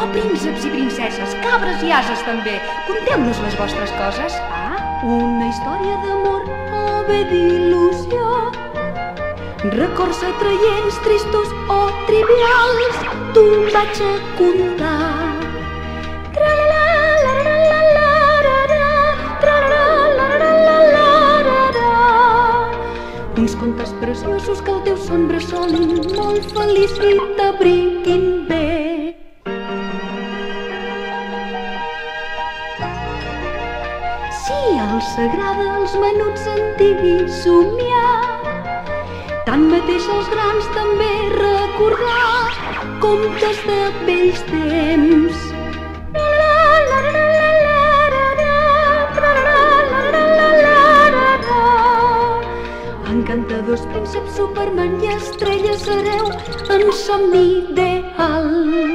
Oh, prínceps i princeses, cabres i ases també, conteu-nos les vostres coses. Una història d'amor o bé d'il·lusió, records atraients, tristos o trivials, t'ho vaig a contar. Uns contes preciosos que el teu son bressolin molt feliç i t'abriguin bé. Si els agrada als menuts sentir i somiar, tanmateix els grans també recordar contes de vells temps. Encantadors prínceps, Superman i estrelles hereu en somni ideal.